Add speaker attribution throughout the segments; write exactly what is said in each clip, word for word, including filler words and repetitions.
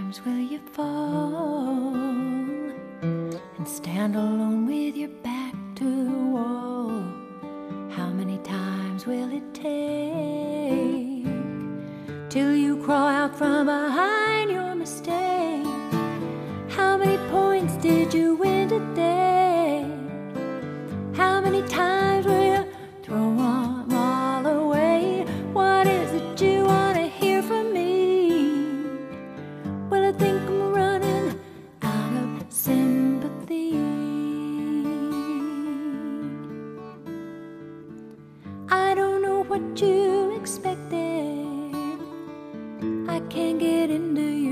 Speaker 1: times will you fall and stand alone with your back to the wall? How many times will it take till you crawl out from behind your mistake? How many points did you win today? How many times will you throw them all away? What is it you want to hear from me? Well, I think I'm running out of sympathy. I don't know what you expected. I can't get into your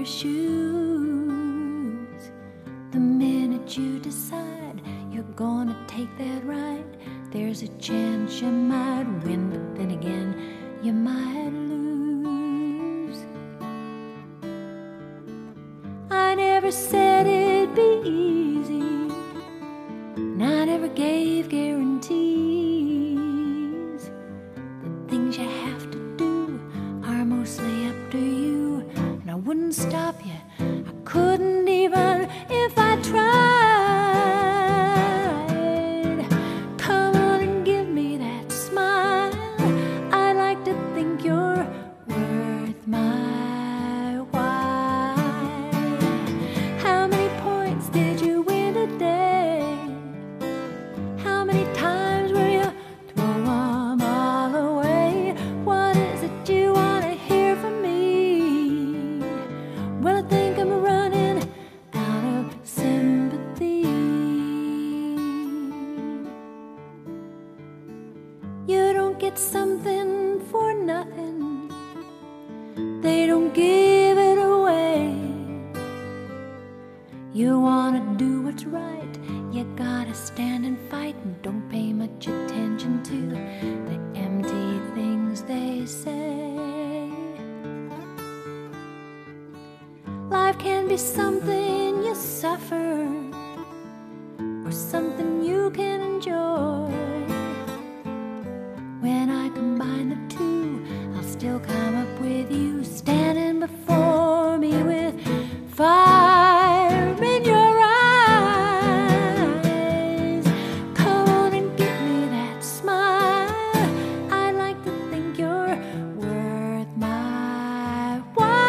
Speaker 1: shoes. The minute you decide you're gonna take that ride, there's a chance you might win, but then again, you might lose. I never said it'd be easy, and I never gave guarantees. The things you have to do are mostly up to you, and I wouldn't stop you. I couldn't even if I tried. Come on and give me that smile. I like to think you're worth my while. How many points did you win today? How many times will you throw them all away? What is it you want to hear from me? Well, I think I'm running out of sympathy. You don't get something for nothing. They don't give it away. You wanna do what's right, you gotta stand and fight, and don't pay much attention to the empty things they say. Life can be something you suffer, or something you can enjoy. When I combine the two, I'll still come up with you standing before me with fire in your eyes. Come on and give me that smile. I like to think you're worth my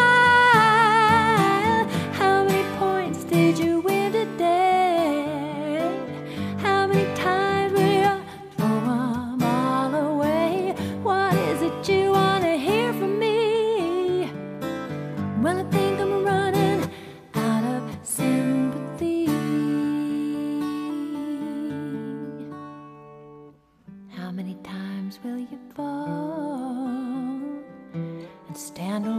Speaker 1: while. How many points did you win today? How many times will you throw them all away? What is it you want to hear from me? Well, I think I'm running out of sympathy. How many times will you fall and stand alone